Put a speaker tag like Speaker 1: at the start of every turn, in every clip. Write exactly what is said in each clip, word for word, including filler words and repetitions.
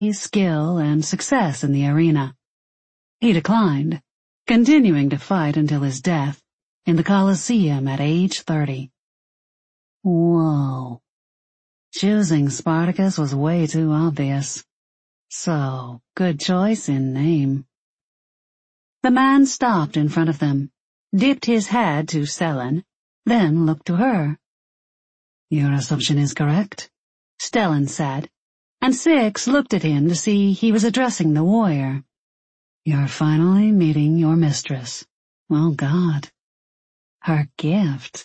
Speaker 1: skill and success in the arena. He declined, continuing to fight until his death in the Colosseum at age thirty. Whoa. Choosing Spartacus was way too obvious. So, good choice in name. The man stopped in front of them, dipped his head to Stellan, then looked to her. Your assumption is correct, Stellan said, and Six looked at him to see he was addressing the warrior. You're finally meeting your mistress. Oh God. Her gift.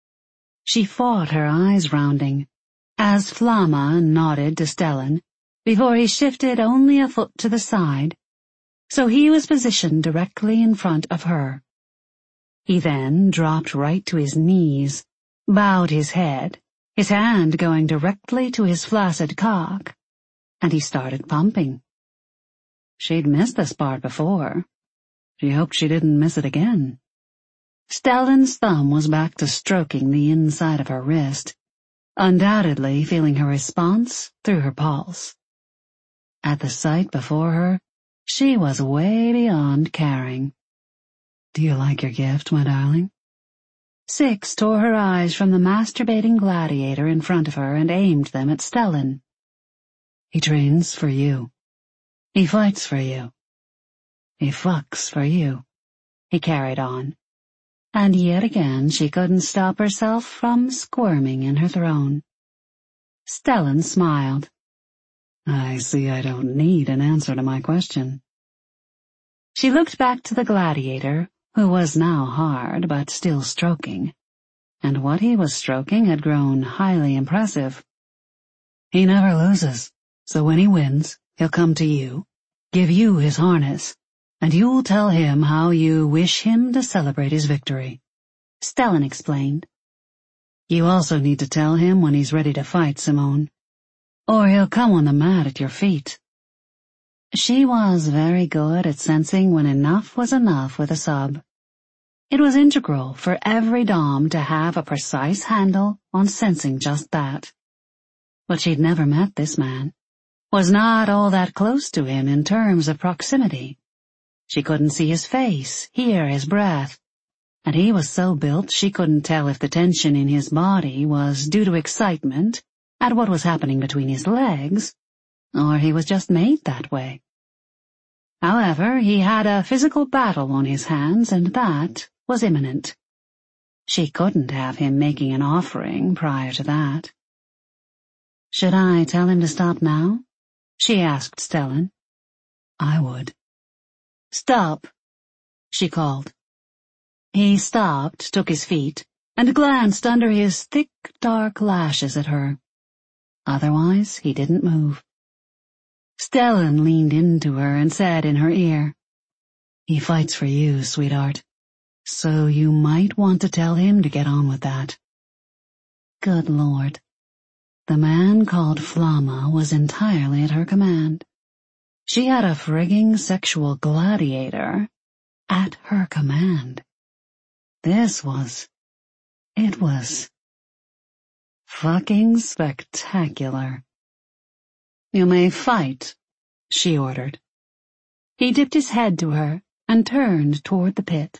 Speaker 1: She fought her eyes rounding, as Flamma nodded to Stellan, before he shifted only a foot to the side, so he was positioned directly in front of her. He then dropped right to his knees, bowed his head, his hand going directly to his flaccid cock, and he started pumping. She'd missed this part before. She hoped she didn't miss it again. Stellan's thumb was back to stroking the inside of her wrist, undoubtedly feeling her response through her pulse. At the sight before her, she was way beyond caring. Do you like your gift, my darling? Six tore her eyes from the masturbating gladiator in front of her and aimed them at Stellan. He trains for you. He fights for you. He fucks for you, he carried on. And yet again she couldn't stop herself from squirming in her throne. Stellan smiled. I see I don't need an answer to my question. She looked back to the gladiator, who was now hard but still stroking, and what he was stroking had grown highly impressive. He never loses, so when he wins, he'll come to you, give you his harness, and you'll tell him how you wish him to celebrate his victory, Stellan explained. You also need to tell him when he's ready to fight, Simone, or he'll come on the mat at your feet. She was very good at sensing when enough was enough with a sub. It was integral for every dom to have a precise handle on sensing just that. But she'd never met this man, was not all that close to him in terms of proximity. She couldn't see his face, hear his breath, and he was so built she couldn't tell if the tension in his body was due to excitement at what was happening between his legs, or he was just made that way. However, he had a physical battle on his hands, and that was imminent. She couldn't have him making an offering prior to that. Should I tell him to stop now? She asked Stellan. I would. Stop, she called. He stopped, took his feet, and glanced under his thick, dark lashes at her. Otherwise, he didn't move. Stellan leaned into her and said in her ear, He fights for you, sweetheart, so you might want to tell him to get on with that. Good Lord. The man called Flamma was entirely at her command. She had a frigging sexual gladiator at her command. This was, it was fucking spectacular. You may fight, she ordered. He dipped his head to her and turned toward the pit.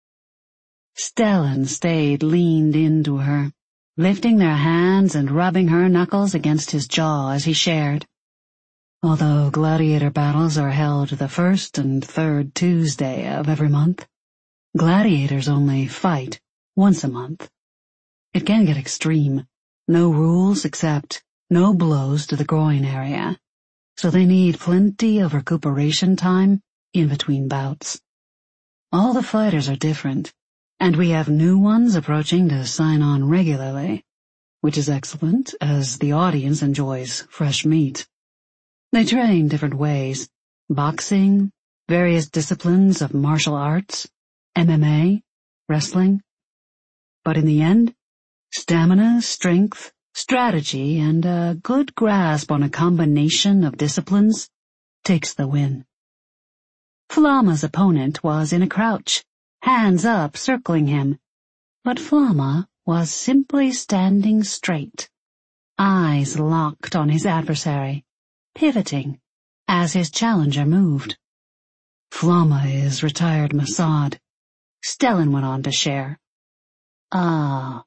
Speaker 1: Stellan stayed leaned into her, lifting their hands and rubbing her knuckles against his jaw as he shared. Although gladiator battles are held the first and third Tuesday of every month, gladiators only fight once a month. It can get extreme. No rules except no blows to the groin area, so they need plenty of recuperation time in between bouts. All the fighters are different, and we have new ones approaching to sign on regularly, which is excellent as the audience enjoys fresh meat. They train different ways, boxing, various disciplines of martial arts, M M A, wrestling. But in the end, stamina, strength, strategy, and a good grasp on a combination of disciplines takes the win. Flamma's opponent was in a crouch, hands up circling him, but Flamma was simply standing straight, eyes locked on his adversary, pivoting as his challenger moved. "Flamma is retired Mossad," Stellan went on to share. "Ah, uh,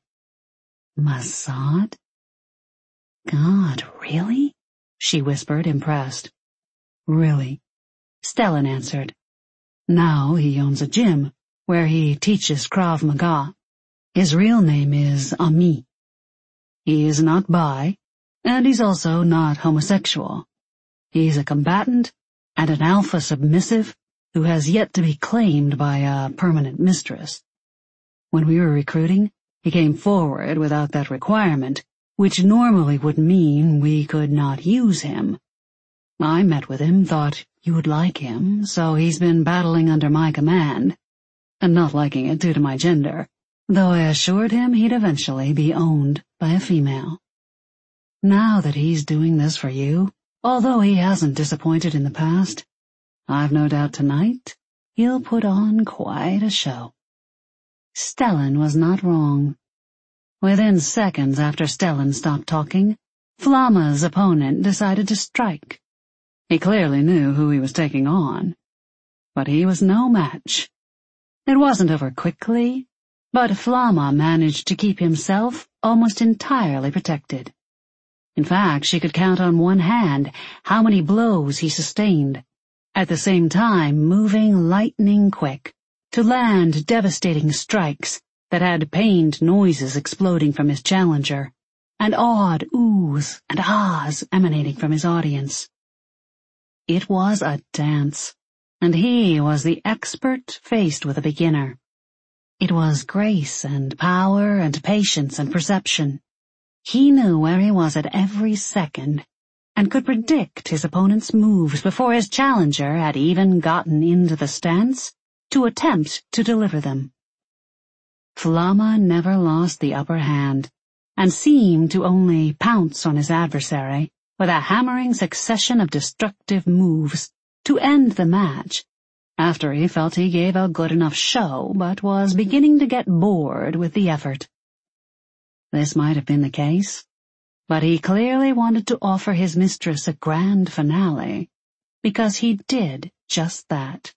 Speaker 1: Mossad? God, really?" she whispered, impressed. "Really," Stellan answered. "Now he owns a gym where he teaches Krav Maga. His real name is Ami. He is not bi, and he's also not homosexual. He's a combatant and an alpha submissive who has yet to be claimed by a permanent mistress. When we were recruiting, he came forward without that requirement, which normally would mean we could not use him. I met with him, thought you would like him, so he's been battling under my command, and not liking it due to my gender, though I assured him he'd eventually be owned by a female. Now that he's doing this for you, although he hasn't disappointed in the past, I've no doubt tonight he'll put on quite a show." Stellan was not wrong. Within seconds after Stellan stopped talking, Flamma's opponent decided to strike. He clearly knew who he was taking on, but he was no match. It wasn't over quickly, but Flamma managed to keep himself almost entirely protected. In fact, she could count on one hand how many blows he sustained, at the same time moving lightning quick to land devastating strikes that had pained noises exploding from his challenger, and odd oohs and ahs emanating from his audience. It was a dance, and he was the expert faced with a beginner. It was grace and power and patience and perception. He knew where he was at every second, and could predict his opponent's moves before his challenger had even gotten into the stance to attempt to deliver them. Flamma never lost the upper hand, and seemed to only pounce on his adversary with a hammering succession of destructive moves to end the match, after he felt he gave a good enough show but was beginning to get bored with the effort. This might have been the case, but he clearly wanted to offer his mistress a grand finale, because he did just that.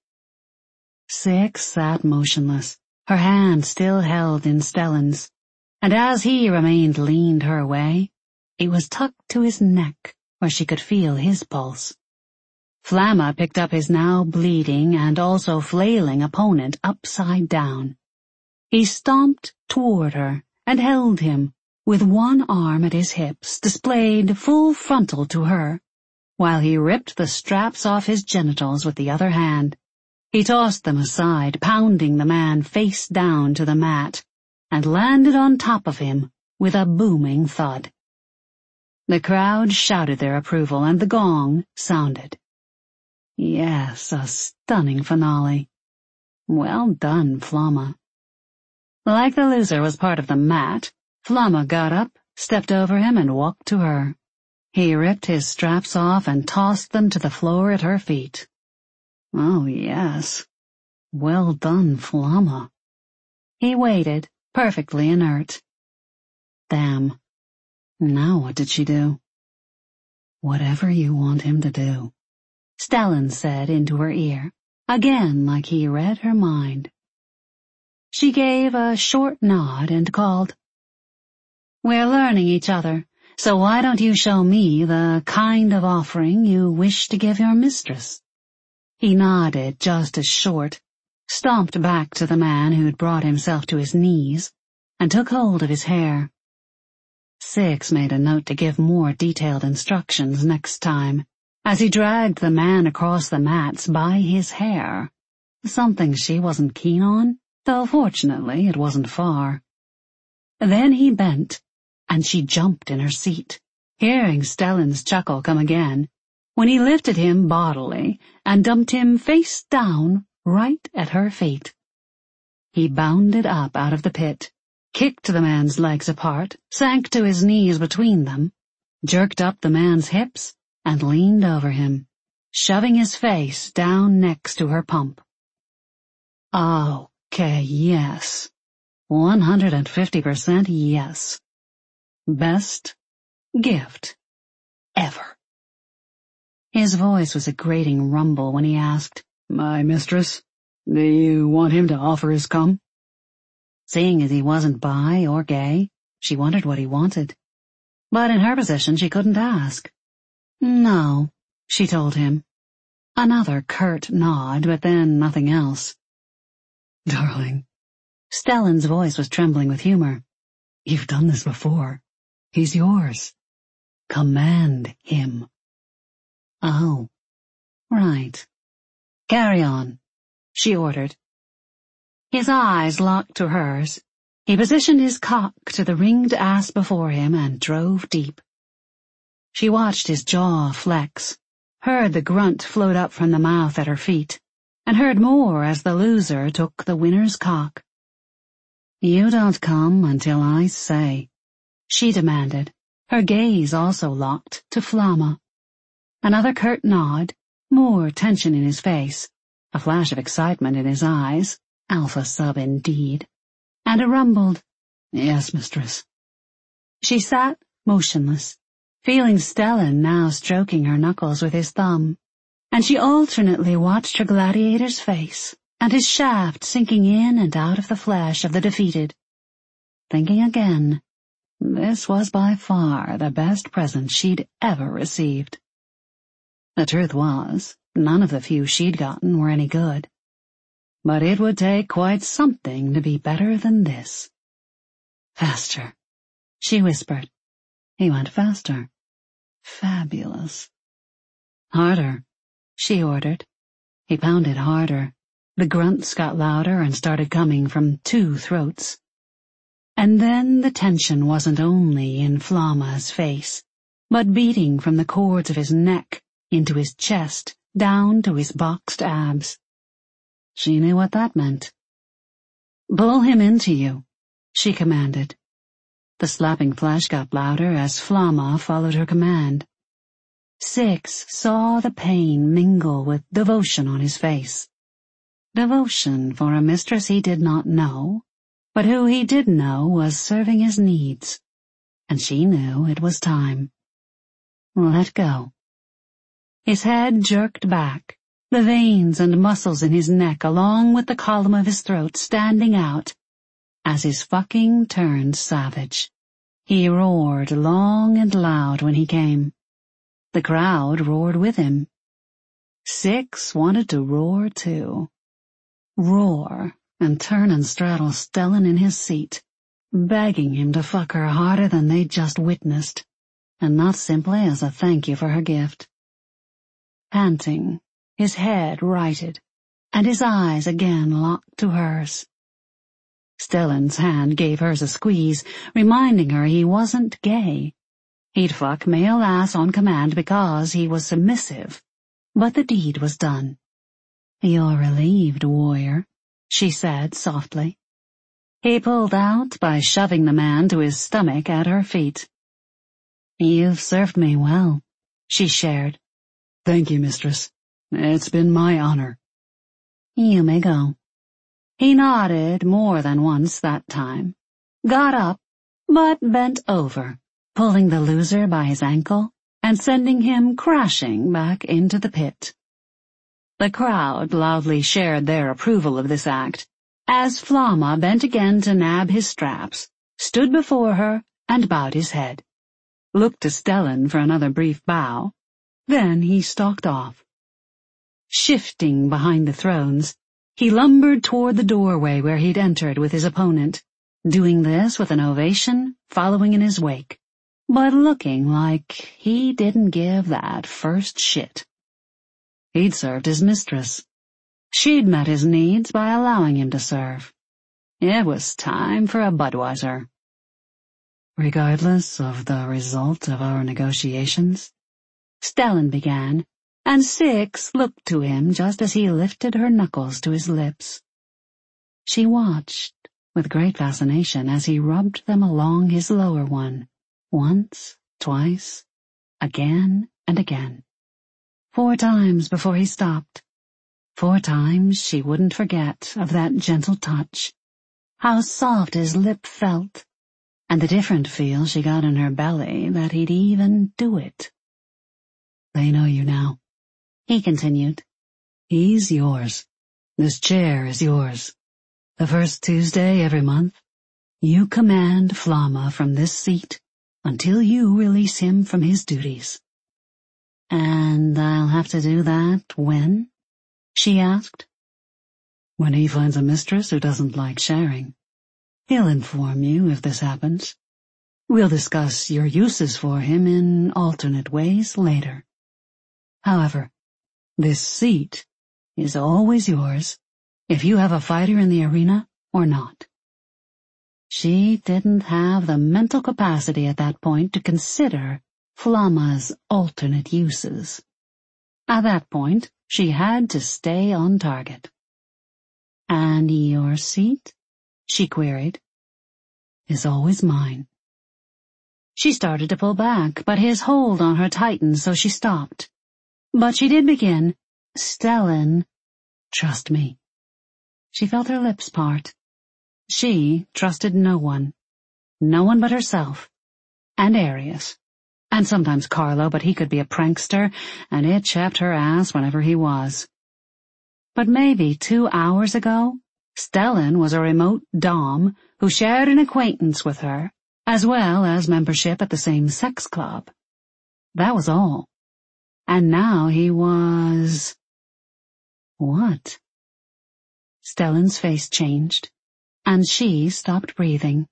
Speaker 1: Six sat motionless, her hand still held in Stellan's, and as he remained leaned her way, it was tucked to his neck where she could feel his pulse. Flamma picked up his now bleeding and also flailing opponent upside down. He stomped toward her and held him, with one arm at his hips displayed full frontal to her, while he ripped the straps off his genitals with the other hand. He tossed them aside, pounding the man face down to the mat, and landed on top of him with a booming thud. The crowd shouted their approval, and the gong sounded. Yes, a stunning finale. Well done, Flamma. Like the loser was part of the mat, Flamma got up, stepped over him, and walked to her. He ripped his straps off and tossed them to the floor at her feet. Oh, yes. Well done, Flamma. He waited, perfectly inert. Damn. Now what did she do? Whatever you want him to do, Stellan said into her ear, again like he read her mind. She gave a short nod and called, "We're learning each other, so why don't you show me the kind of offering you wish to give your mistress?" He nodded just as short, stomped back to the man who'd brought himself to his knees, and took hold of his hair. Six made a note to give more detailed instructions next time, as he dragged the man across the mats by his hair, something she wasn't keen on, though fortunately it wasn't far. Then he bent, and she jumped in her seat, hearing Stellan's chuckle come again, when he lifted him bodily and dumped him face down right at her feet. He bounded up out of the pit, kicked the man's legs apart, sank to his knees between them, jerked up the man's hips, and leaned over him, shoving his face down next to her pump. Okay, yes. one hundred fifty percent yes. Best gift ever. His voice was a grating rumble when he asked, "My mistress, do you want him to offer his cum?" Seeing as he wasn't bi or gay, she wondered what he wanted. But in her position she couldn't ask. "No," she told him. Another curt nod, but then nothing else. "Darling." Stellan's voice was trembling with humor. "You've done this before. He's yours. Command him." "Oh, right. Carry on," she ordered. His eyes locked to hers. He positioned his cock to the ringed ass before him and drove deep. She watched his jaw flex, heard the grunt float up from the mouth at her feet, and heard more as the loser took the winner's cock. "You don't come until I say," she demanded, her gaze also locked to Flamma. Another curt nod, more tension in his face, a flash of excitement in his eyes, alpha sub indeed, and a rumbled, "Yes, mistress." She sat motionless, feeling Stellan now stroking her knuckles with his thumb, and she alternately watched her gladiator's face and his shaft sinking in and out of the flesh of the defeated, thinking again, this was by far the best present she'd ever received. The truth was, none of the few she'd gotten were any good. But it would take quite something to be better than this. "Faster," she whispered. He went faster. Fabulous. "Harder," she ordered. He pounded harder. The grunts got louder and started coming from two throats. And then the tension wasn't only in Flamma's face, but beating from the cords of his neck into his chest, down to his boxed abs. She knew what that meant. "Pull him into you," she commanded. The slapping flesh got louder as Flamma followed her command. Six saw the pain mingle with devotion on his face. Devotion for a mistress he did not know, but who he did know was serving his needs, and she knew it was time. Let go. His head jerked back, the veins and muscles in his neck along with the column of his throat standing out, as his fucking turned savage. He roared long and loud when he came. The crowd roared with him. Six wanted to roar too. Roar and turn and straddle Stellan in his seat, begging him to fuck her harder than they'd just witnessed, and not simply as a thank you for her gift. Panting, his head righted, and his eyes again locked to hers. Stellan's hand gave hers a squeeze, reminding her he wasn't gay. He'd fuck male ass on command because he was submissive, but the deed was done. "You're relieved, warrior," she said softly. He pulled out by shoving the man to his stomach at her feet. "You've served me well," she shared. "Thank you, mistress. It's been my honor." "You may go." He nodded more than once that time, got up, but bent over, pulling the loser by his ankle and sending him crashing back into the pit. The crowd loudly shared their approval of this act, as Flamma bent again to nab his straps, stood before her and bowed his head, looked to Stellan for another brief bow, then he stalked off. Shifting behind the thrones, he lumbered toward the doorway where he'd entered with his opponent, doing this with an ovation following in his wake, but looking like he didn't give that first shit. He'd served his mistress. She'd met his needs by allowing him to serve. It was time for a Budweiser. "Regardless of the result of our negotiations," Stellan began, and Six looked to him just as he lifted her knuckles to his lips. She watched with great fascination as he rubbed them along his lower one, once, twice, again and again. Four times before he stopped. Four times she wouldn't forget of that gentle touch, how soft his lip felt, and the different feel she got in her belly that he'd even do it. "They know you now," he continued. He's yours. This chair is yours. The first Tuesday every month, you command Flamma from this seat until you release him from his duties. And I'll have to do that when? She asked. When he finds a mistress who doesn't like sharing. He'll inform you if this happens. We'll discuss your uses for him in alternate ways later. However, this seat is always yours, if you have a fighter in the arena or not. She didn't have the mental capacity at that point to consider Flamma's alternate uses. At that point, she had to stay on target. And your seat? She queried. Is always mine. She started to pull back, but his hold on her tightened, so she stopped. But she did begin. Stellan, trust me. She felt her lips part. She trusted no one. No one but herself. And Arius. And sometimes Carlo, but he could be a prankster, and it chapped her ass whenever he was. But maybe two hours ago, Stellan was a remote dom who shared an acquaintance with her, as well as membership at the same sex club. That was all. And now he was... What? Stellan's face changed, and she stopped breathing.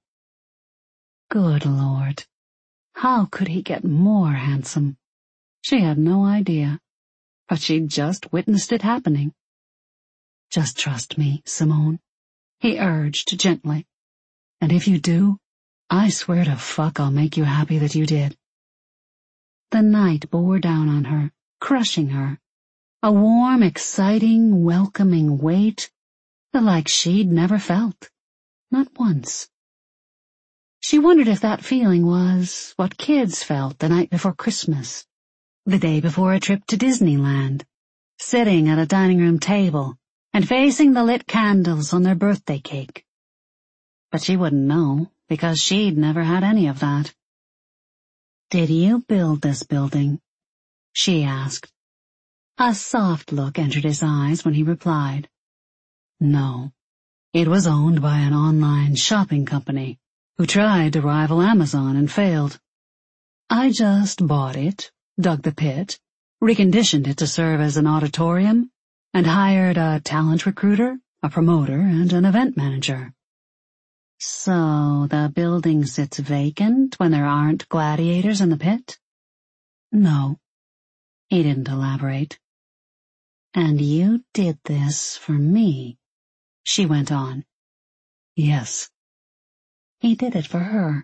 Speaker 1: Good Lord. How could he get more handsome? She had no idea, but she'd just witnessed it happening. Just trust me, Simone, he urged gently. And if you do, I swear to fuck I'll make you happy that you did. The night bore down on her, crushing her. A warm, exciting, welcoming weight, the like she'd never felt. Not once. She wondered if that feeling was what kids felt the night before Christmas, the day before a trip to Disneyland, sitting at a dining room table and facing the lit candles on their birthday cake. But she wouldn't know, because she'd never had any of that. Did you build this building? She asked. A soft look entered his eyes when he replied. No, it was owned by an online shopping company who tried to rival Amazon and failed. I just bought it, dug the pit, reconditioned it to serve as an auditorium, and hired a talent recruiter, a promoter, and an event manager. So the building sits vacant when there aren't gladiators in the pit? No. He didn't elaborate. And you did this for me, she went on. Yes. He did it for her.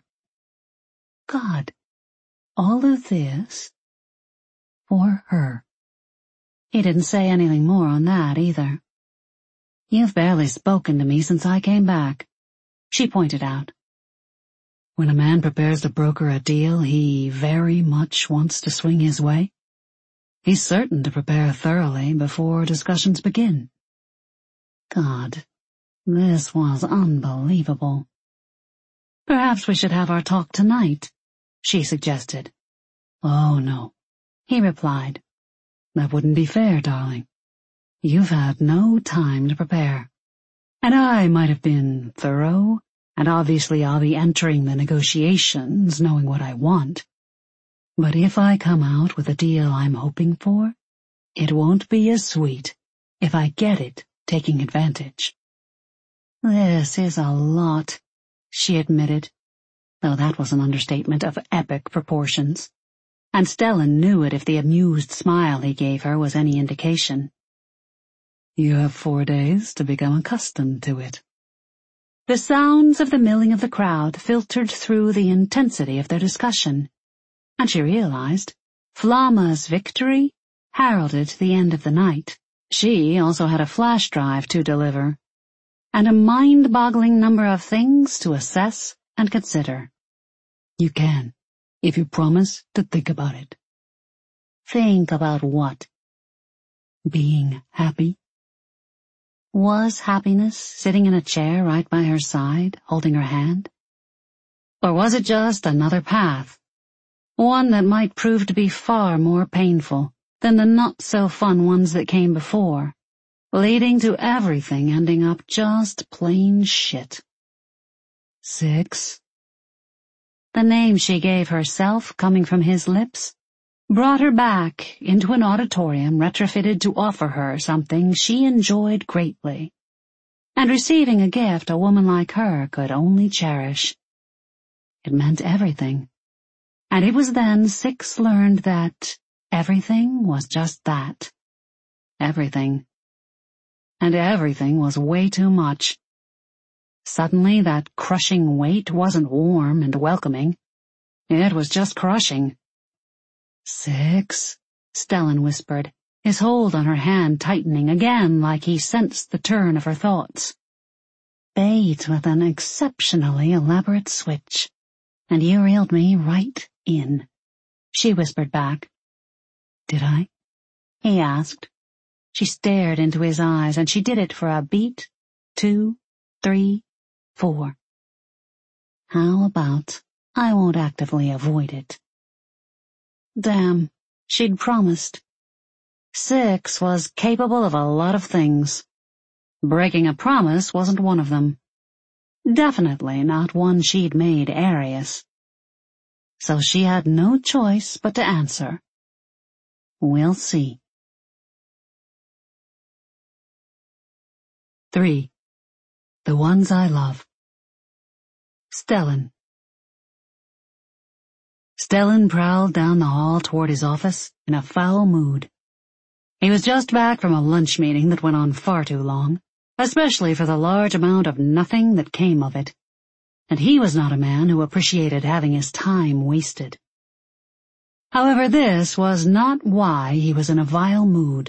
Speaker 1: God, all of this for her. He didn't say anything more on that either. You've barely spoken to me since I came back, she pointed out. When a man prepares to broker a deal he very much wants to swing his way, he's certain to prepare thoroughly before discussions begin. God, this was unbelievable. Perhaps we should have our talk tonight, she suggested. Oh, no, he replied. That wouldn't be fair, darling. You've had no time to prepare. And I might have been thorough, and obviously I'll be entering the negotiations knowing what I want. But if I come out with a deal I'm hoping for, it won't be as sweet if I get it taking advantage. This is a lot, she admitted, though that was an understatement of epic proportions. And Stellan knew it if the amused smile he gave her was any indication. You have four days to become accustomed to it. The sounds of the milling of the crowd filtered through the intensity of their discussion, and she realized Flamma's victory heralded the end of the night. She also had a flash drive to deliver, and a mind-boggling number of things to assess and consider. You can, if you promise to think about it. Think about what? Being happy. Was happiness sitting in a chair right by her side, holding her hand? Or was it just another path, one that might prove to be far more painful than the not-so-fun ones that came before, leading to everything ending up just plain shit. Six. The name she gave herself, coming from his lips, brought her back into an auditorium retrofitted to offer her something she enjoyed greatly, and receiving a gift a woman like her could only cherish. It meant everything, and it was then Six learned that everything was just that. Everything. And everything was way too much. Suddenly that crushing weight wasn't warm and welcoming. It was just crushing. Six, Stellan whispered, his hold on her hand tightening again like he sensed the turn of her thoughts. Bait with an exceptionally elaborate switch, and you reeled me right in, she whispered back. Did I? He asked. She stared into his eyes, and she did it for a beat, two, three, four. How about I won't actively avoid it? Damn, she'd promised. Six was capable of a lot of things. Breaking a promise wasn't one of them. Definitely not one she'd made Arius. So she had no choice but to answer. We'll see. Three. The Ones I Love. Stellan. Stellan prowled down the hall toward his office in a foul mood. He was just back from a lunch meeting that went on far too long, especially for the large amount of nothing that came of it, and he was not a man who appreciated having his time wasted. However, this was not why he was in a vile mood.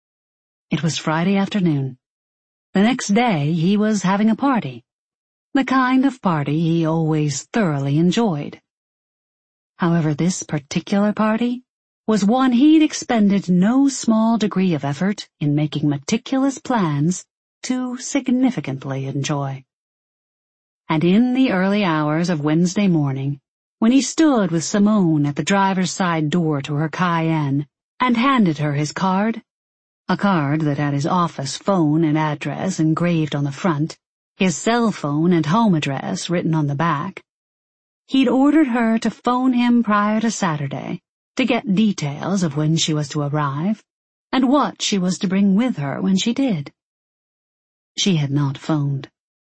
Speaker 1: It was Friday afternoon. The next day he was having a party, the kind of party he always thoroughly enjoyed. However, this particular party was one he'd expended no small degree of effort in making meticulous plans to significantly enjoy. And in the early hours of Wednesday morning, when he stood with Simone at the driver's side door to her Cayenne and handed her his card, a card that had his office phone and address engraved on the front, his cell phone and home address written on the back, he'd ordered her to phone him prior to Saturday to get details of when she was to arrive and what she was to bring with her when she did. She had not phoned.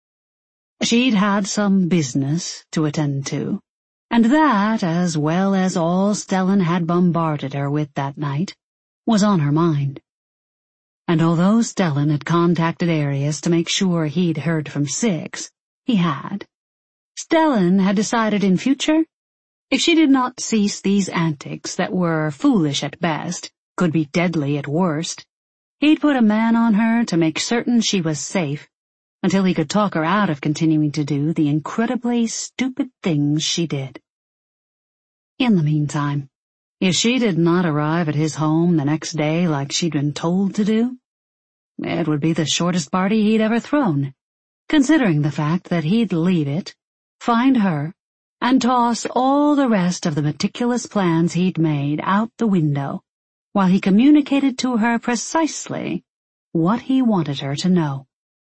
Speaker 1: She'd had some business to attend to, and that, as well as all Stellan had bombarded her with that night, was on her mind. And although Stellan had contacted Arius to make sure he'd heard from Six, he had. Stellan had decided in future, if she did not cease these antics that were foolish at best, could be deadly at worst, he'd put a man on her to make certain she was safe until he could talk her out of continuing to do the incredibly stupid things she did. In the meantime, if she did not arrive at his home the next day like she'd been told to do, it would be the shortest party he'd ever thrown, considering the fact that he'd leave it, find her, and toss all the rest of the meticulous plans he'd made out the window, while he communicated to her precisely what he wanted her to know.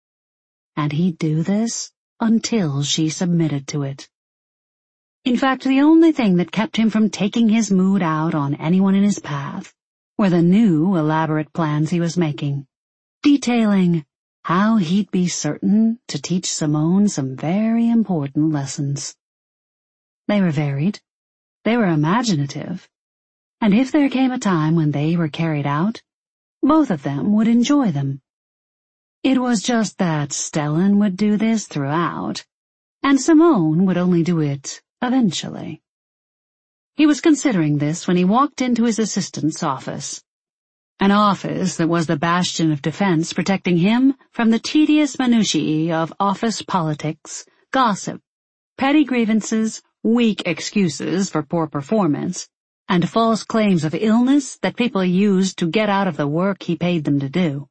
Speaker 1: And he'd do this until she submitted to it. In fact, the only thing that kept him from taking his mood out on anyone in his path were the new, elaborate plans he was making, detailing how he'd be certain to teach Simone some very important lessons. They were varied, they were imaginative, and if there came a time when they were carried out, both of them would enjoy them. It was just that Stellan would do this throughout, and Simone would only do it eventually. He was considering this when he walked into his assistant's office, an office that was the bastion of defense protecting him from the tedious minutiae of office politics, gossip, petty grievances, weak excuses for poor performance, and false claims of illness that people used to get out of the work he paid them to do.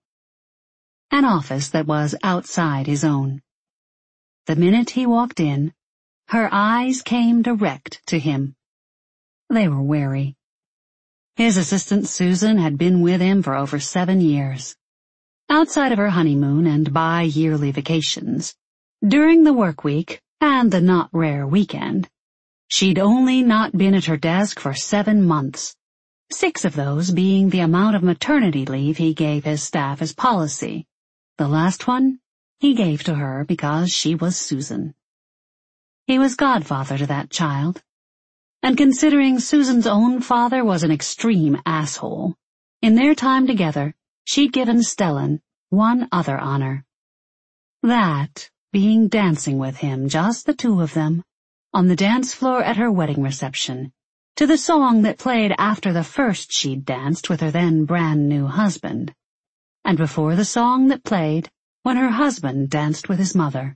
Speaker 1: An office that was outside his own. The minute he walked in, her eyes came direct to him. They were wary. His assistant Susan had been with him for over seven years. Outside of her honeymoon and bi-yearly vacations, during the work week and the not rare weekend, she'd only not been at her desk for seven months, six of those being the amount of maternity leave he gave his staff as policy. The last one he gave to her because she was Susan. He was godfather to that child, and considering Susan's own father was an extreme asshole, in their time together, she'd given Stellan one other honor. That being dancing with him, just the two of them, on the dance floor at her wedding reception, to the song that played after the first she'd danced with her then brand new husband, and before the song that played when her husband danced with his mother.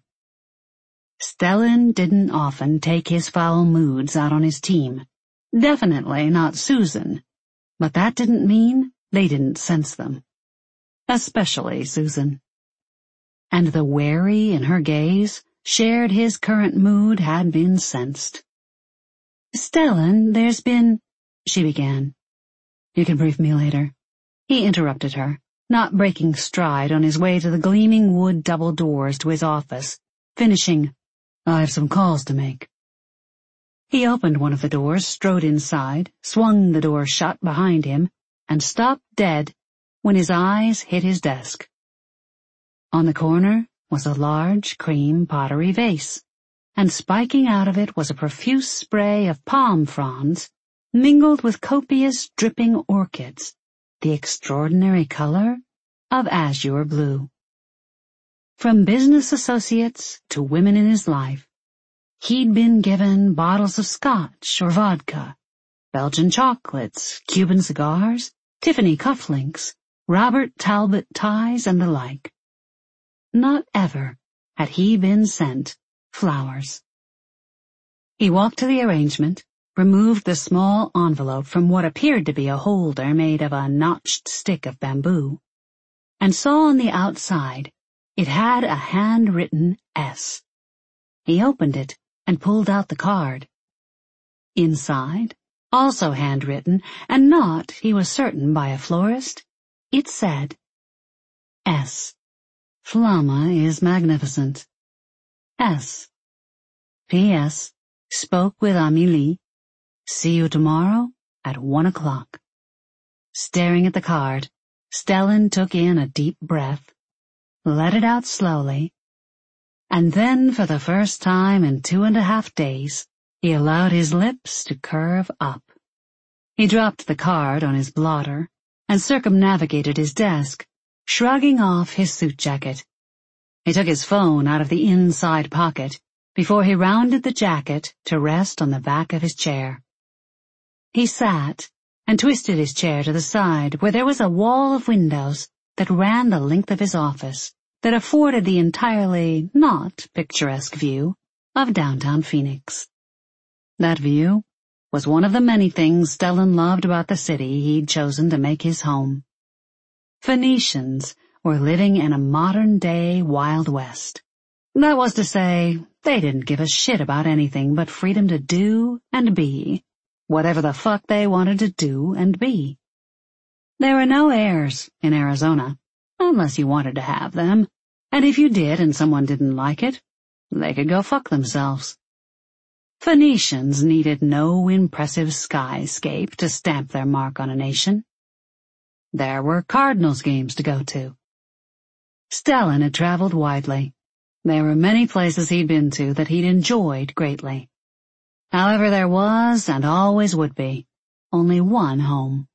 Speaker 1: Stellan didn't often take his foul moods out on his team. Definitely not Susan, but that didn't mean they didn't sense them. Especially Susan. And the wary in her gaze shared his current mood had been sensed. "Stellan, there's been—" she began. "You can brief me later," he interrupted her, not breaking stride on his way to the gleaming wood double doors to his office, finishing, "I have some calls to make." He opened one of the doors, strode inside, swung the door shut behind him, and stopped dead when his eyes hit his desk. On the corner was a large cream pottery vase, and spiking out of it was a profuse spray of palm fronds mingled with copious dripping orchids, the extraordinary color of azure blue. From business associates to women in his life, he'd been given bottles of scotch or vodka, Belgian chocolates, Cuban cigars, Tiffany cufflinks, Robert Talbot ties, and the like. Not ever had he been sent flowers. He walked to the arrangement, removed the small envelope from what appeared to be a holder made of a notched stick of bamboo, and saw on the outside it had a handwritten S. He opened it and pulled out the card. Inside, also handwritten, and not, he was certain, by a florist, it said, S. Flamma is magnificent. S. P S. Spoke with Amélie. See you tomorrow at one o'clock. Staring at the card, Stellan took in a deep breath, let it out slowly, and then for the first time in two and a half days, he allowed his lips to curve up. He dropped the card on his blotter and circumnavigated his desk, shrugging off his suit jacket. He took his phone out of the inside pocket before he rounded the jacket to rest on the back of his chair. He sat and twisted his chair to the side where there was a wall of windows that ran the length of his office that afforded the entirely not picturesque view of downtown Phoenix. That view was one of the many things Stellan loved about the city he'd chosen to make his home. Phoenicians were living in a modern-day Wild West. That was to say, they didn't give a shit about anything but freedom to do and be whatever the fuck they wanted to do and be. There were no heirs in Arizona, unless you wanted to have them, and if you did and someone didn't like it, they could go fuck themselves. Phoenicians needed no impressive skyscape to stamp their mark on a nation. There were Cardinals games to go to. Stellan had traveled widely. There were many places he'd been to that he'd enjoyed greatly. However, there was, and always would be, only one home.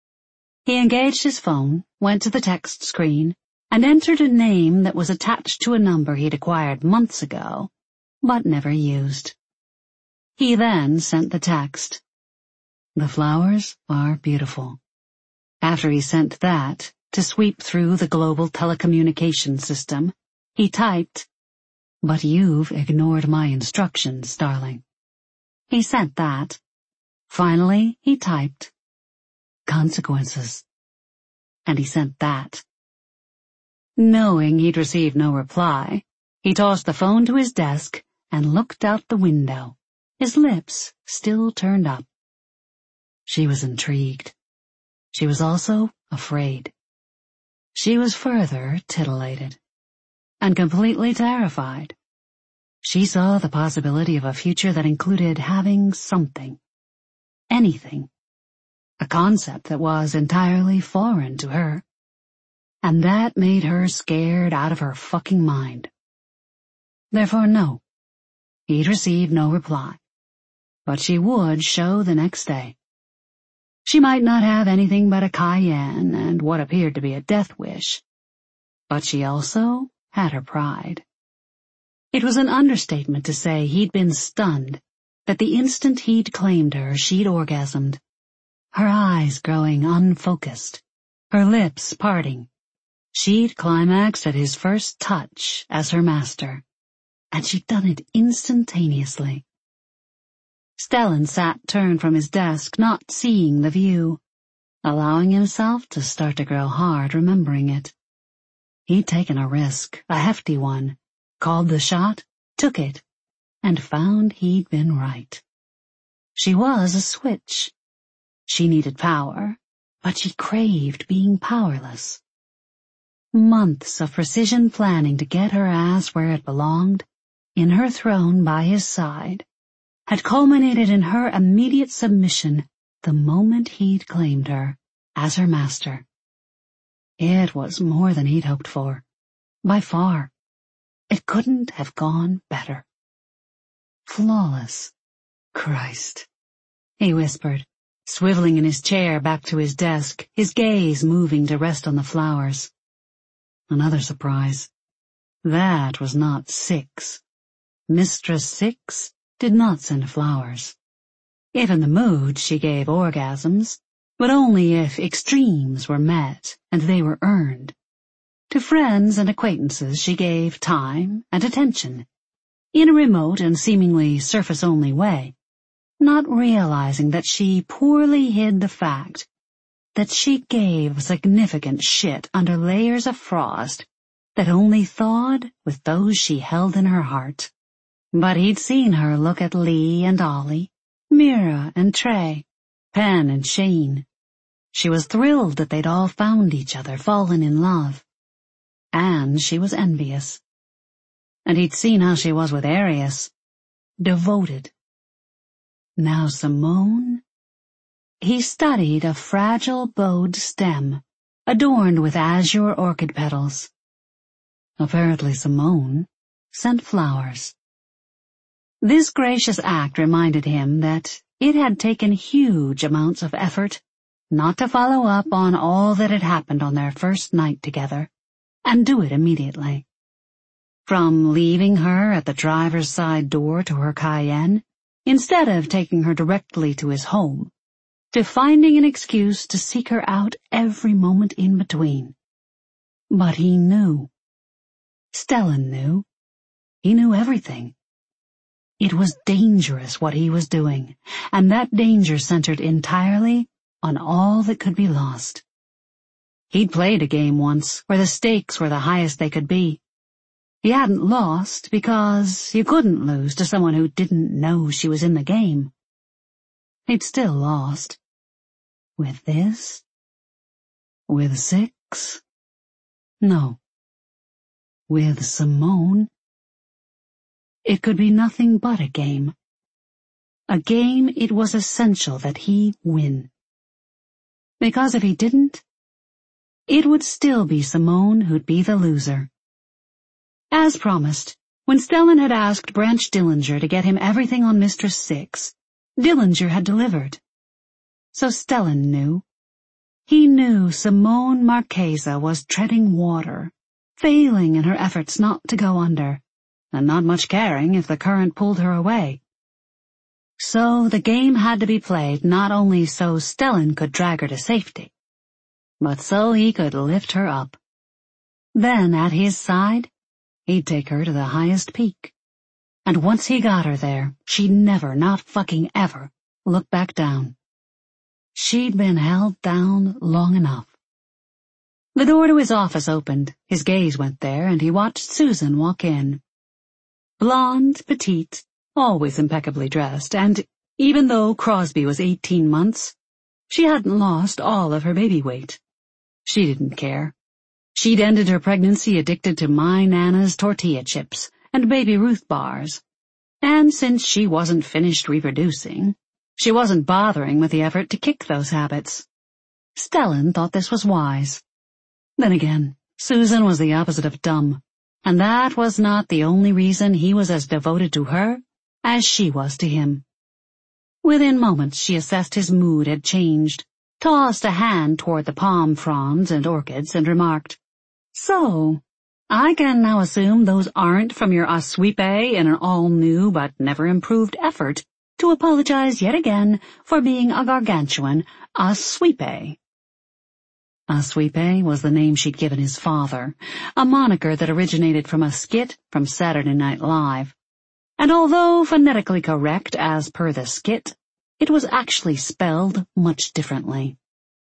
Speaker 1: He engaged his phone, went to the text screen, and entered a name that was attached to a number he'd acquired months ago, but never used. He then sent the text. The flowers are beautiful. After he sent that, to sweep through the global telecommunications system, he typed, But you've ignored my instructions, darling. He sent that. Finally, he typed, Consequences. And he sent that. Knowing he'd received no reply, he tossed the phone to his desk and looked out the window, his lips still turned up. She was intrigued. She was also afraid. She was further titillated, and completely terrified. She saw the possibility of a future that included having something, anything, a concept that was entirely foreign to her, and that made her scared out of her fucking mind. Therefore, no, he'd receive no reply, but she would show the next day. She might not have anything but a cayenne and what appeared to be a death wish, but she also had her pride. It was an understatement to say he'd been stunned, that the instant he'd claimed her, she'd orgasmed. Her eyes growing unfocused, her lips parting. She'd climaxed at his first touch as her master, and she'd done it instantaneously. Stellan sat turned from his desk, not seeing the view, allowing himself to start to grow hard remembering it. He'd taken a risk, a hefty one, called the shot, took it, and found he'd been right. She was a switch. She needed power, but she craved being powerless. Months of precision planning to get her ass where it belonged, in her throne by his side, had culminated in her immediate submission the moment he'd claimed her as her master. It was more than he'd hoped for, by far. It couldn't have gone better. Flawless. Christ, he whispered, swiveling in his chair back to his desk, his gaze moving to rest on the flowers. Another surprise. That was not Six. Mistress Six did not send flowers. If in the mood, she gave orgasms, but only if extremes were met and they were earned. To friends and acquaintances she gave time and attention, in a remote and seemingly surface-only way, not realizing that she poorly hid the fact that she gave significant shit under layers of frost that only thawed with those she held in her heart. But he'd seen her look at Lee and Ollie, Mira and Trey, Penn and Shane. She was thrilled that they'd all found each other, fallen in love. And she was envious. And he'd seen how she was with Arius. Devoted. Now Simone... He studied a fragile bowed stem, adorned with azure orchid petals. Apparently Simone sent flowers. This gracious act reminded him that it had taken huge amounts of effort not to follow up on all that had happened on their first night together, and do it immediately. From leaving her at the driver's side door to her Cayenne, instead of taking her directly to his home, to finding an excuse to seek her out every moment in between. But he knew. Stellan knew. He knew everything. It was dangerous what he was doing, and that danger centered entirely on all that could be lost. He'd played a game once where the stakes were the highest they could be. He hadn't lost because you couldn't lose to someone who didn't know she was in the game. He'd still lost. With this? With Six? No. With Simone? It could be nothing but a game. A game it was essential that he win. Because if he didn't, it would still be Simone who'd be the loser. As promised, when Stellan had asked Branch Dillinger to get him everything on Mistress Six, Dillinger had delivered. So Stellan knew. He knew Simone Marchesa was treading water, failing in her efforts not to go under, and not much caring if the current pulled her away. So the game had to be played not only so Stellan could drag her to safety, but so he could lift her up. Then at his side, he'd take her to the highest peak. And once he got her there, she'd never, not fucking ever, look back down. She'd been held down long enough. The door to his office opened, his gaze went there, and he watched Susan walk in. Blonde, petite, always impeccably dressed, and even though Crosby was eighteen months, She hadn't lost all of her baby weight. She didn't care. She'd ended her pregnancy addicted to My Nana's tortilla chips and Baby Ruth bars. And since she wasn't finished reproducing, she wasn't bothering with the effort to kick those habits. Stellan thought this was wise. Then again, Susan was the opposite of dumb, and that was not the only reason he was as devoted to her as she was to him. Within moments she assessed his mood had changed, tossed a hand toward the palm fronds and orchids, and remarked, "So, I can now assume those aren't from your Aswipe in an all-new but never-improved effort to apologize yet again for being a gargantuan Aswipe." Aswipe was the name she'd given his father, a moniker that originated from a skit from Saturday Night Live. And although phonetically correct as per the skit, it was actually spelled much differently.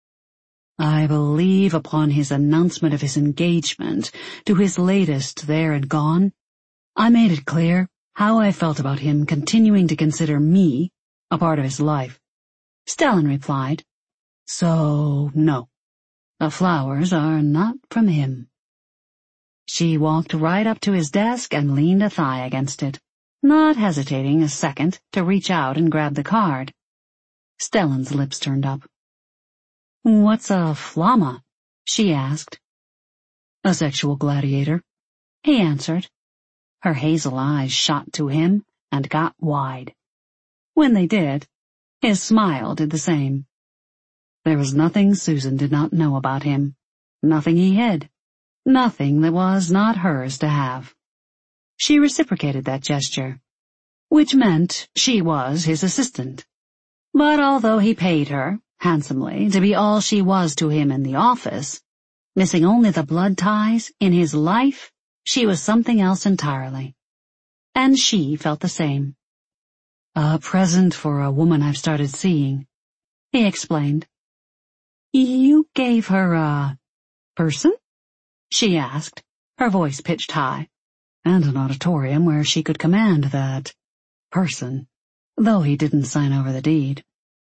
Speaker 1: I believe upon his announcement of his engagement to his latest There and Gone, I made it clear how I felt about him continuing to consider me a part of his life. Stellan replied, "So, no, the flowers are not from him." She walked right up to his desk and leaned a thigh against it, not hesitating a second to reach out and grab the card. Stellan's lips turned up. "What's a flamma?" she asked. "A sexual gladiator," he answered. Her hazel eyes shot to him and got wide. When they did, his smile did the same. There was nothing Susan did not know about him, nothing he hid, nothing that was not hers to have. She reciprocated that gesture, which meant she was his assistant. But although he paid her, handsomely, to be all she was to him in the office, missing only the blood ties in his life, she was something else entirely. And she felt the same. "A present for a woman I've started seeing," he explained. "You gave her a person?" she asked, her voice pitched high, and an auditorium where she could command that person, though he didn't sign over the deed.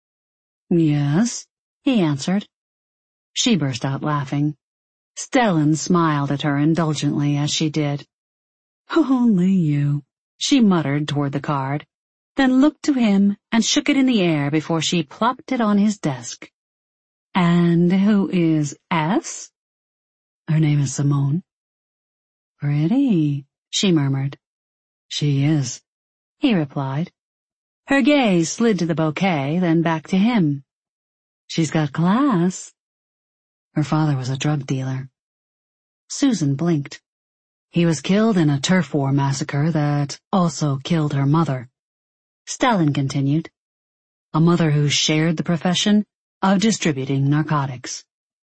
Speaker 1: "Yes," he answered. She burst out laughing. Stellan smiled at her indulgently as she did. "Only you," she muttered toward the card, then looked to him and shook it in the air before she plopped it on his desk. "And who is S?" "Her name is Simone." "Pretty," she murmured. "She is," he replied. Her gaze slid to the bouquet, then back to him. "She's got class." Her father was a drug dealer. Susan blinked. He was killed in a turf war massacre that also killed her mother. Stellan continued. A mother who shared the profession of distributing narcotics.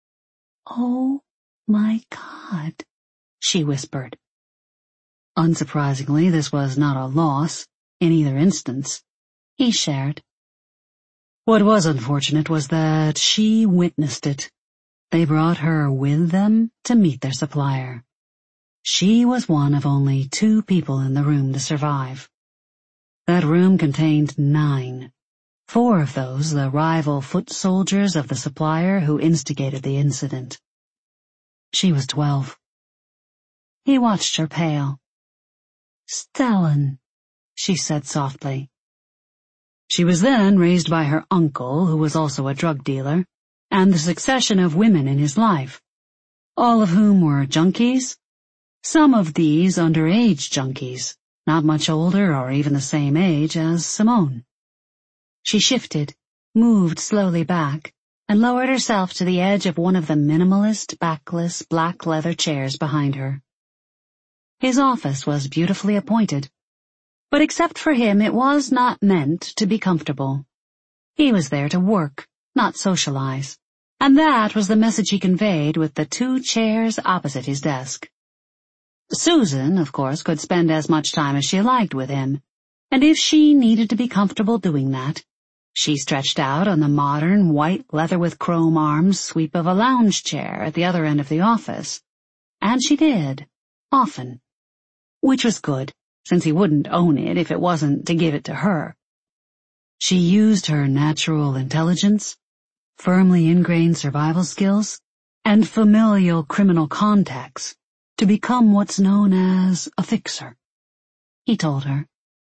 Speaker 1: "Oh, my God," she whispered. Unsurprisingly, this was not a loss, in either instance. He shared. What was unfortunate was that she witnessed it. They brought her with them to meet their supplier. She was one of only two people in the room to survive. That room contained nine. Four of those the rival foot soldiers of the supplier who instigated the incident. She was twelve. He watched her pale. "Stellan," she said softly. She was then raised by her uncle, who was also a drug dealer, and the succession of women in his life, all of whom were junkies. Some of these underage junkies, not much older or even the same age as Simone. She shifted, moved slowly back, and lowered herself to the edge of one of the minimalist, backless, black leather chairs behind her. His office was beautifully appointed, but except for him it was not meant to be comfortable. He was there to work, not socialize, and that was the message he conveyed with the two chairs opposite his desk. Susan, of course, could spend as much time as she liked with him, and if she needed to be comfortable doing that, she stretched out on the modern white leather with chrome arms sweep of a lounge chair at the other end of the office, and she did, often, which was good, since he wouldn't own it if it wasn't to give it to her. She used her natural intelligence, firmly ingrained survival skills, and familial criminal contacts to become what's known as a fixer, he told her.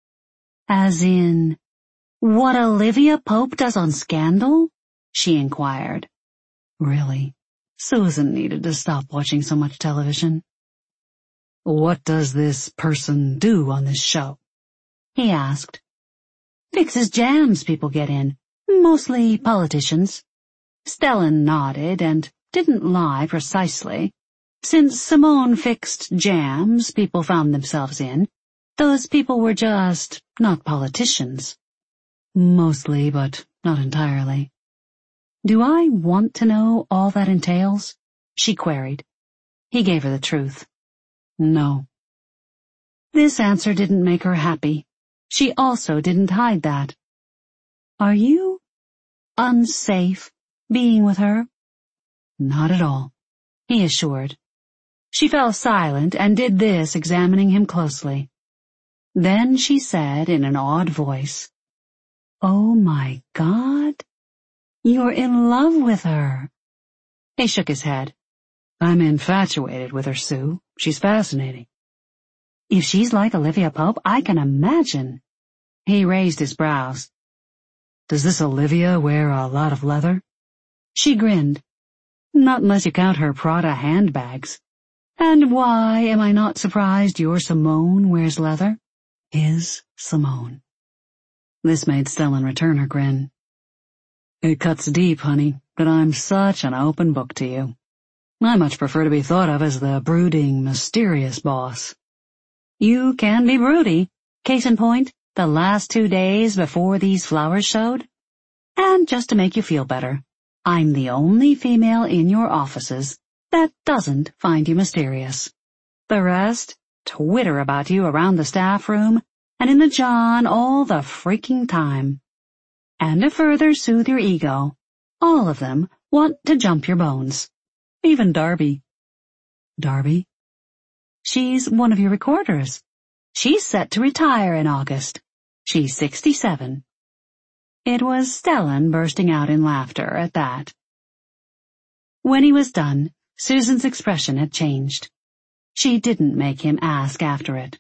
Speaker 1: As in, what Olivia Pope does on Scandal? She inquired. Really, Susan needed to stop watching so much television. What does this person do on this show? He asked. Fixes jams people get in, mostly politicians. Stellan nodded and didn't lie precisely. Since Simone fixed jams people found themselves in, those people were just not politicians. Mostly, but not entirely. Do I want to know all that entails? She queried. He gave her the truth. No. This answer didn't make her happy. She also didn't hide that. Are you unsafe being with her? Not at all, he assured. She fell silent and did this, examining him closely. Then she said in an awed voice, Oh my God, you're in love with her. He shook his head. I'm infatuated with her, Sue. She's fascinating. If she's like Olivia Pope, I can imagine. He raised his brows. Does this Olivia wear a lot of leather? She grinned. Not unless you count her Prada handbags. And why am I not surprised your Simone wears leather? His Simone. This made Stellan return her grin. It cuts deep, honey, but I'm such an open book to you. I much prefer to be thought of as the brooding, mysterious boss. You can be broody. Case in point, the last two days before these flowers showed. And just to make you feel better, I'm the only female in your offices that doesn't find you mysterious. The rest twitter about you around the staff room and in the John all the freaking time. And to further soothe your ego, all of them want to jump your bones. Even Darby. Darby? She's one of your recorders. She's set to retire in August. She's sixty-seven. It was Stellan bursting out in laughter at that. When he was done, Susan's expression had changed. She didn't make him ask after it.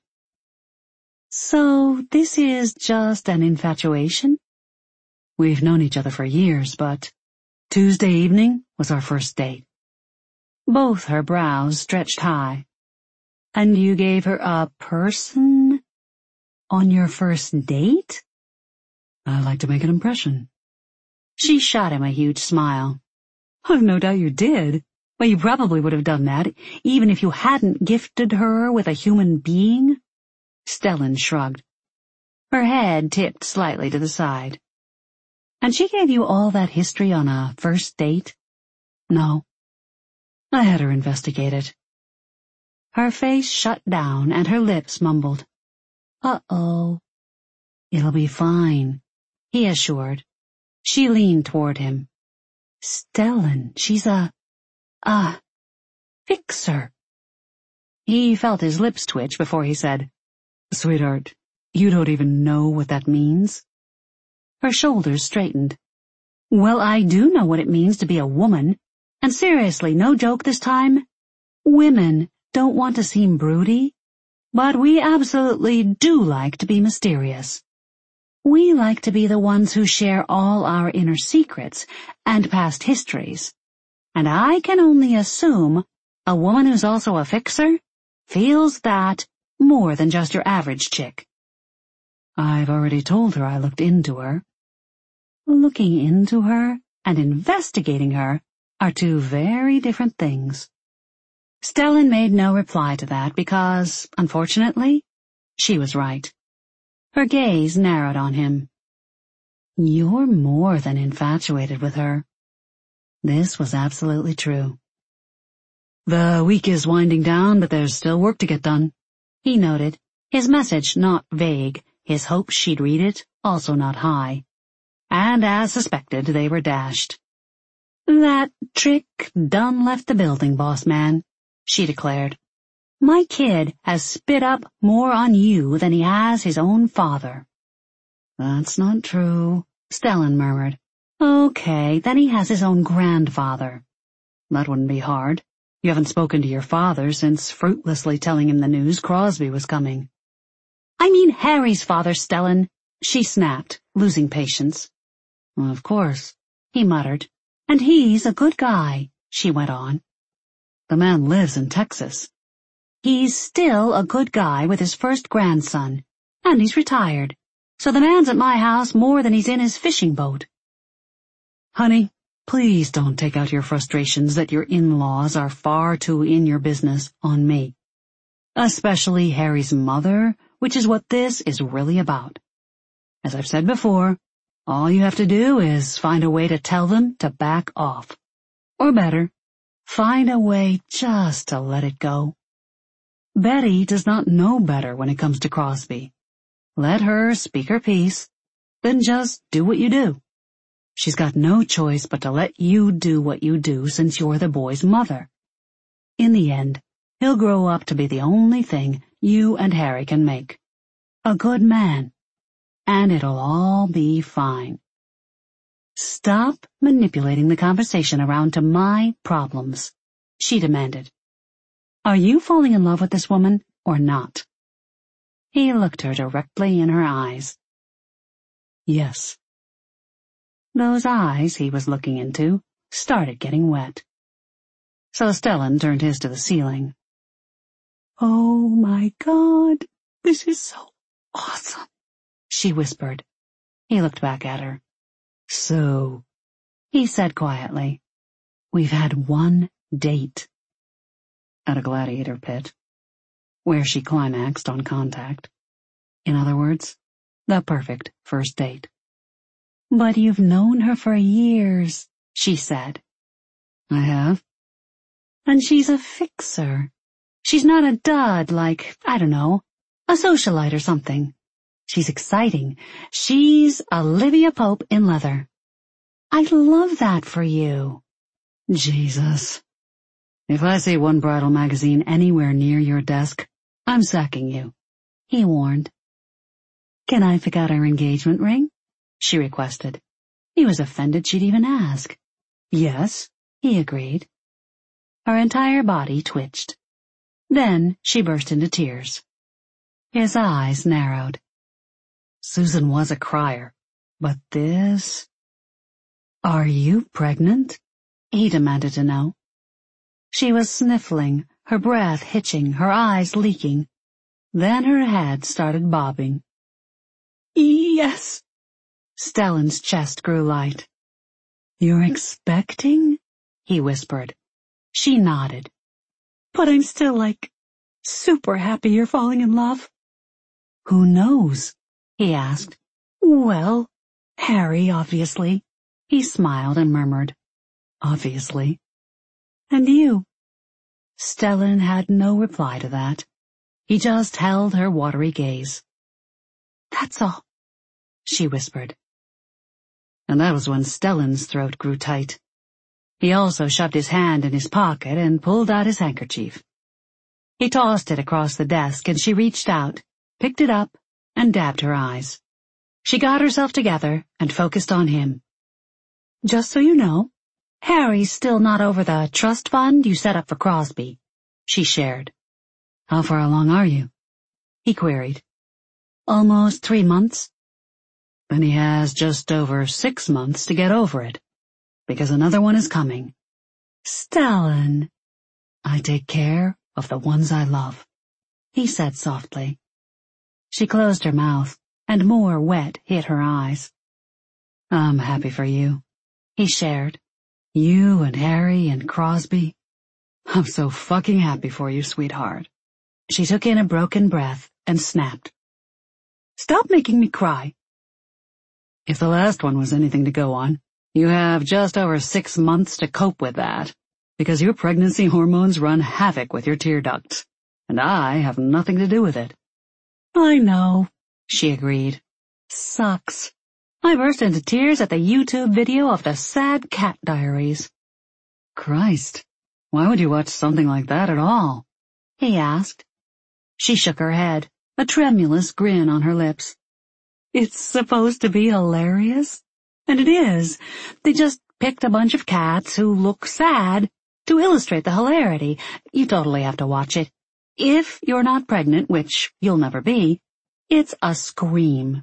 Speaker 1: So this is just an infatuation? We've known each other for years, but Tuesday evening was our first date. Both her brows stretched high. And you gave her a person on your first date? I like to make an impression. She shot him a huge smile. I've no doubt you did. Well, you probably would have done that, even if you hadn't gifted her with a human being. Stellan shrugged. Her head tipped slightly to the side. And she gave you all that history on a first date? No. I had her investigate it. Her face shut down and her lips mumbled. Uh-oh. It'll be fine, he assured. She leaned toward him. Stellan, she's a... a... fixer. He felt his lips twitch before he said, Sweetheart, you don't even know what that means? Her shoulders straightened. Well, I do know what it means to be a woman. And seriously, no joke this time. Women don't want to seem broody, but we absolutely do like to be mysterious. We like to be the ones who share all our inner secrets and past histories. And I can only assume a woman who's also a fixer feels that more than just your average chick. I've already told her I looked into her. Looking into her and investigating her are two very different things. Stellan made no reply to that because, unfortunately, she was right. Her gaze narrowed on him. You're more than infatuated with her. This was absolutely true. The week is winding down, but there's still work to get done, he noted, his message not vague, his hope she'd read it also not high. And as suspected, they were dashed. That trick done left the building, boss man, she declared. My kid has spit up more on you than he has his own father. That's not true, Stellan murmured. Okay, then he has his own grandfather. That wouldn't be hard. You haven't spoken to your father since fruitlessly telling him the news Crosby was coming. I mean Harry's father, Stellan, she snapped, losing patience. Well, of course, he muttered. And he's a good guy, she went on. The man lives in Texas. He's still a good guy with his first grandson, and he's retired, so the man's at my house more than he's in his fishing boat. Honey, please don't take out your frustrations that your in-laws are far too in your business on me. Especially Harry's mother, which is what this is really about. As I've said before, all you have to do is find a way to tell them to back off. Or better, find a way just to let it go. Betty does not know better when it comes to Crosby. Let her speak her piece, then just do what you do. She's got no choice but to let you do what you do since you're the boy's mother. In the end, he'll grow up to be the only thing you and Harry can make. A good man. And it'll all be fine. Stop manipulating the conversation around to my problems, she demanded. Are you falling in love with this woman or not? He looked her directly in her eyes. Yes. Those eyes he was looking into started getting wet. So Stellan turned his to the ceiling. Oh my God, this is so awesome, she whispered. He looked back at her. So, he said quietly, we've had one date. At a gladiator pit, where she climaxed on contact. In other words, the perfect first date. But you've known her for years, she said. I have. And she's a fixer. She's not a dud like, I don't know, a socialite or something. She's exciting. She's Olivia Pope in leather. I love that for you. Jesus. If I see one bridal magazine anywhere near your desk, I'm sacking you, he warned. Can I pick out our engagement ring? She requested. He was offended she'd even ask. Yes, he agreed. Her entire body twitched. Then she burst into tears. His eyes narrowed. Susan was a crier, but this... Are you pregnant? He demanded to know. She was sniffling, her breath hitching, her eyes leaking. Then her head started bobbing. Yes. Stellan's chest grew light. You're expecting? He whispered. She nodded. But I'm still like, super happy you're falling in love. Who knows? He asked. Well, Harry, obviously. He smiled and murmured. Obviously. And you? Stellan had no reply to that. He just held her watery gaze. That's all, she whispered. And that was when Stellan's throat grew tight. He also shoved his hand in his pocket and pulled out his handkerchief. He tossed it across the desk and she reached out, picked it up, and dabbed her eyes. She got herself together and focused on him. Just so you know, Harry's still not over the trust fund you set up for Crosby, she shared. How far along are you? He queried. Almost three months. Then he has just over six months to get over it, because another one is coming. Stellan. I take care of the ones I love, he said softly. She closed her mouth, and more wet hit her eyes. I'm happy for you, he shared. You and Harry and Crosby. I'm so fucking happy for you, sweetheart. She took in a broken breath and snapped. Stop making me cry. If the last one was anything to go on, you have just over six months to cope with that, because your pregnancy hormones run havoc with your tear ducts, and I have nothing to do with it. I know, she agreed. Sucks. I burst into tears at the YouTube video of the sad cat diaries. Christ, why would you watch something like that at all? He asked. She shook her head, a tremulous grin on her lips. It's supposed to be hilarious, And it is. They just picked a bunch of cats who look sad to illustrate the hilarity. You totally have to watch it. If you're not pregnant, which you'll never be, it's a scream.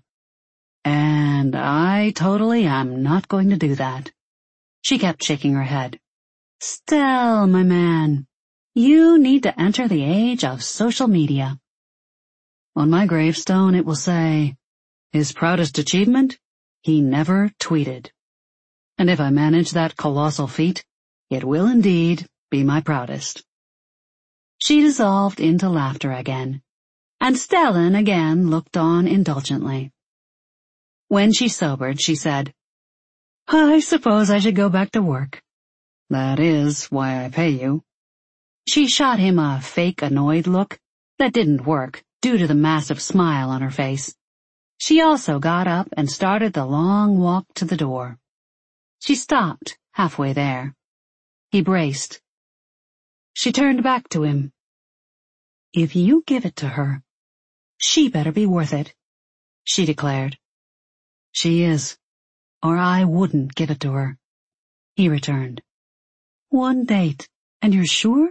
Speaker 1: And I totally am not going to do that. She kept shaking her head. Stell, my man, you need to enter the age of social media. On my gravestone it will say, his proudest achievement? He never tweeted. And if I manage that colossal feat, it will indeed be my proudest. She dissolved into laughter again, and Stellan again looked on indulgently. When she sobered, she said, I suppose I should go back to work. That is why I pay you. She shot him a fake annoyed look that didn't work due to the massive smile on her face. She also got up and started the long walk to the door. She stopped halfway there. He braced. She turned back to him. If you give it to her, she better be worth it, she declared. She is, or I wouldn't give it to her, he returned. One date, and you're sure?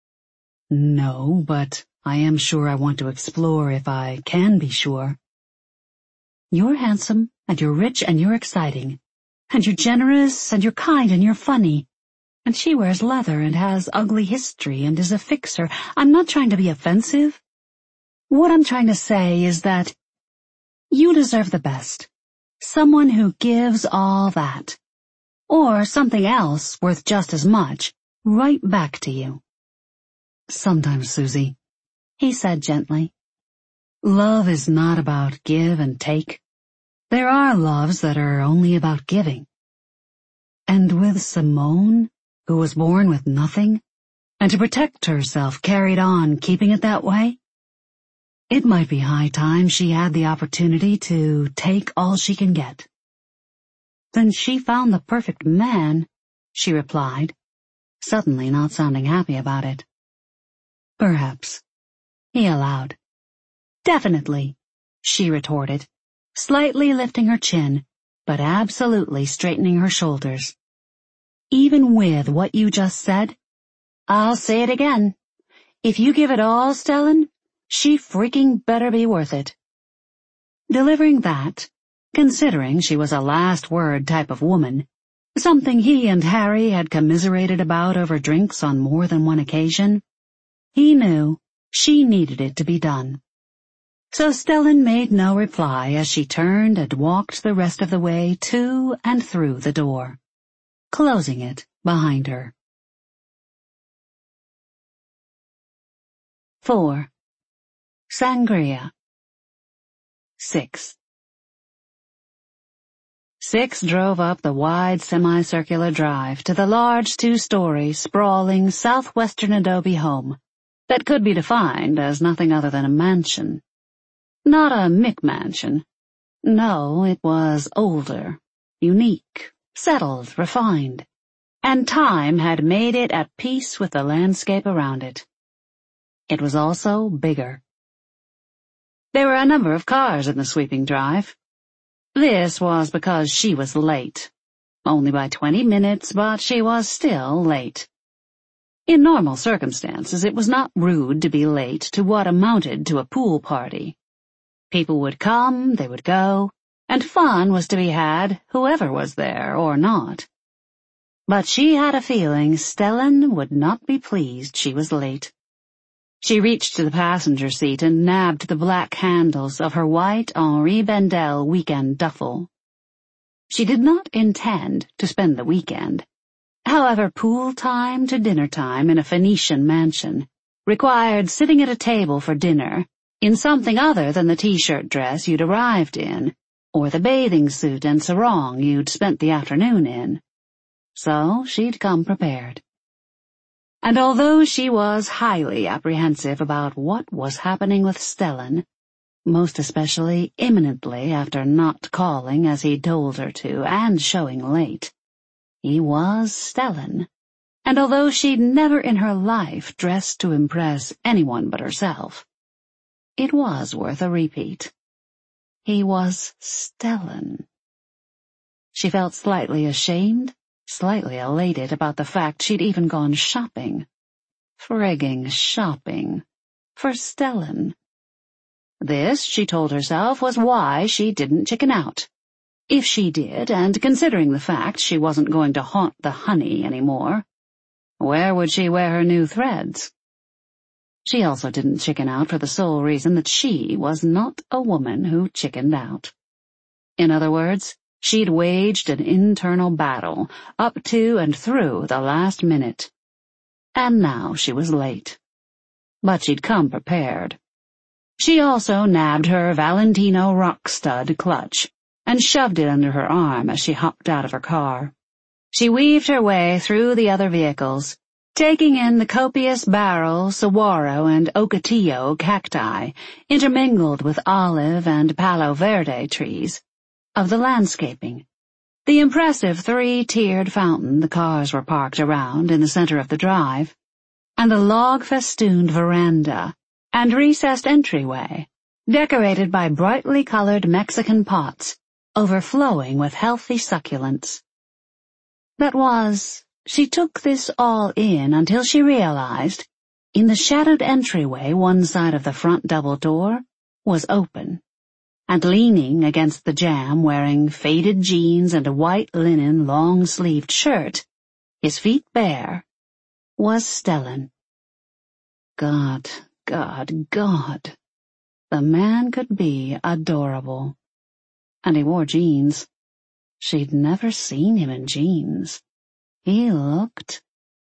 Speaker 1: No, but I am sure I want to explore if I can be sure. You're handsome, and you're rich, and you're exciting, and you're generous, and you're kind, and you're funny. And she wears leather and has ugly history and is a fixer. I'm not trying to be offensive. What I'm trying to say is that you deserve the best. Someone who gives all that. Or something else worth just as much, right back to you. Sometimes, Susie, he said gently, love is not about give and take. There are loves that are only about giving. And with Simone, who was born with nothing, and to protect herself carried on keeping it that way, it might be high time she had the opportunity to take all she can get. Then she found the perfect man, she replied, suddenly not sounding happy about it. Perhaps, he allowed. Definitely, she retorted, slightly lifting her chin, but absolutely straightening her shoulders. Even with what you just said, I'll say it again. If you give it all, Stellan, she freaking better be worth it. Delivering that, considering she was a last word type of woman, something he and Harry had commiserated about over drinks on more than one occasion, he knew she needed it to be done. So Stellan made no reply as she turned and walked the rest of the way to and through the door, closing it behind her. Four. Sangria. Six. Six drove up the wide semicircular drive to the large two-story, sprawling southwestern adobe home that could be defined as nothing other than a mansion. Not a McMansion. No, it was older, unique, settled, refined, and time had made it at peace with the landscape around it. It was also bigger. There were a number of cars in the sweeping drive. This was because she was late. Only by twenty minutes, but she was still late. In normal circumstances, it was not rude to be late to what amounted to a pool party. People would come, they would go, and fun was to be had, whoever was there or not. But she had a feeling Stellan would not be pleased she was late. She reached to the passenger seat and nabbed the black handles of her white Henri Bendel weekend duffel. She did not intend to spend the weekend. However, pool time to dinner time in a Phoenician mansion required sitting at a table for dinner in something other than the t-shirt dress you'd arrived in, or the bathing suit and sarong you'd spent the afternoon in. So she'd come prepared. And although she was highly apprehensive about what was happening with Stellan, most especially imminently after not calling as he told her to and showing late, he was Stellan, and although she'd never in her life dressed to impress anyone but herself, it was worth a repeat. He was Stellan. She felt slightly ashamed, slightly elated about the fact she'd even gone shopping. Frigging shopping. For Stellan. This, she told herself, was why she didn't chicken out. If she did, and considering the fact she wasn't going to haunt the honey anymore, where would she wear her new threads? She also didn't chicken out for the sole reason that she was not a woman who chickened out. In other words, she'd waged an internal battle, up to and through the last minute. And now she was late. But she'd come prepared. She also nabbed her Valentino rock stud clutch and shoved it under her arm as she hopped out of her car. She weaved her way through the other vehicles, taking in the copious barrel, saguaro, and ocotillo cacti, intermingled with olive and palo verde trees, of the landscaping, the impressive three-tiered fountain the cars were parked around in the center of the drive, and the log-festooned veranda and recessed entryway, decorated by brightly colored Mexican pots, overflowing with healthy succulents. That was, she took this all in until she realized, in the shadowed entryway one side of the front double door was open, and leaning against the jamb wearing faded jeans and a white linen long-sleeved shirt, his feet bare, was Stellan. God, God, God. The man could be adorable. And he wore jeans. She'd never seen him in jeans. He looked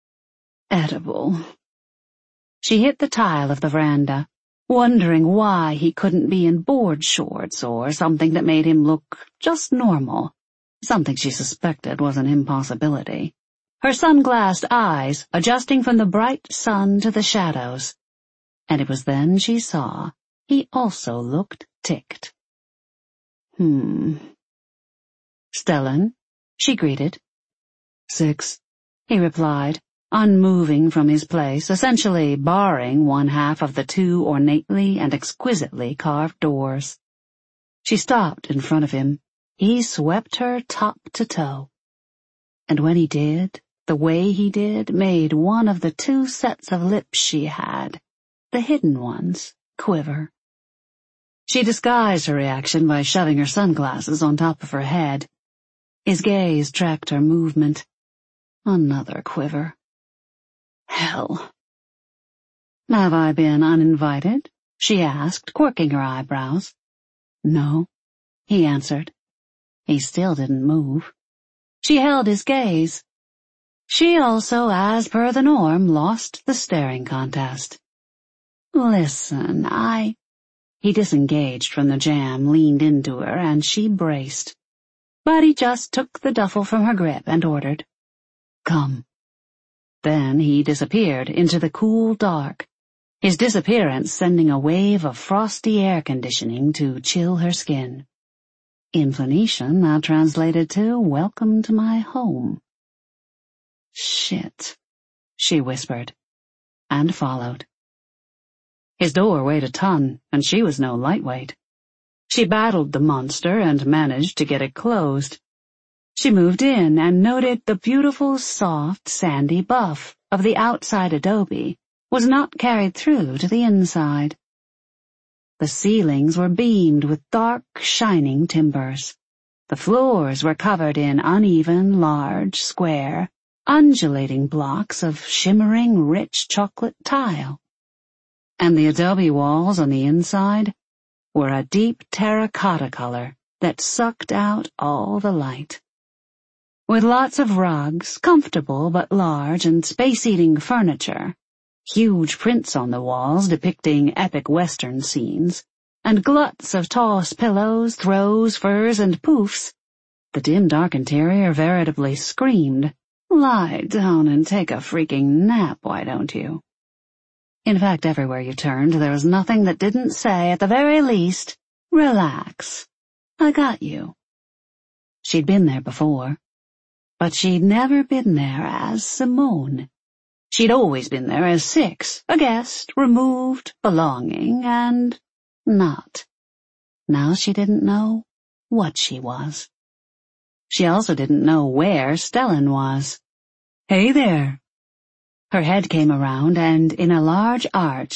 Speaker 1: edible. She hit the tile of the veranda, wondering why he couldn't be in board shorts or something that made him look just normal, something she suspected was an impossibility. Her sunglassed eyes adjusting from the bright sun to the shadows. And it was then she saw he also looked ticked. Hmm. Stellan, she greeted. Six, he replied, unmoving from his place, essentially barring one half of the two ornately and exquisitely carved doors. She stopped in front of him. He swept her top to toe. And when he did, the way he did made one of the two sets of lips she had, the hidden ones, quiver. She disguised her reaction by shoving her sunglasses on top of her head. His gaze tracked her movement. Another quiver. Hell. Have I been uninvited? She asked, quirking her eyebrows. No, he answered. He still didn't move. She held his gaze. She also, as per the norm, lost the staring contest. Listen, I... He disengaged from the jam, leaned into her, and she braced. But he just took the duffel from her grip and ordered, Come. Then he disappeared into the cool dark, his disappearance sending a wave of frosty air conditioning to chill her skin. In Phoenician, that translated to, Welcome to my home. Shit, she whispered, and followed. His door weighed a ton, and she was no lightweight. She battled the monster and managed to get it closed. She moved in and noted the beautiful, soft, sandy buff of the outside adobe was not carried through to the inside. The ceilings were beamed with dark, shining timbers. The floors were covered in uneven, large, square, undulating blocks of shimmering, rich chocolate tile. And the adobe walls on the inside were a deep terracotta color that sucked out all the light. With lots of rugs, comfortable but large and space-eating furniture, huge prints on the walls depicting epic western scenes, and gluts of toss pillows, throws, furs, and poofs, the dim dark interior veritably screamed, Lie down and take a freaking nap, why don't you? In fact, everywhere you turned, there was nothing that didn't say, at the very least, Relax. I got you. She'd been there before, but she'd never been there as Simone. She'd always been there as Six, a guest, removed, belonging, and not. Now she didn't know what she was. She also didn't know where Stellan was. "Hey there." Her head came around, and in a large arch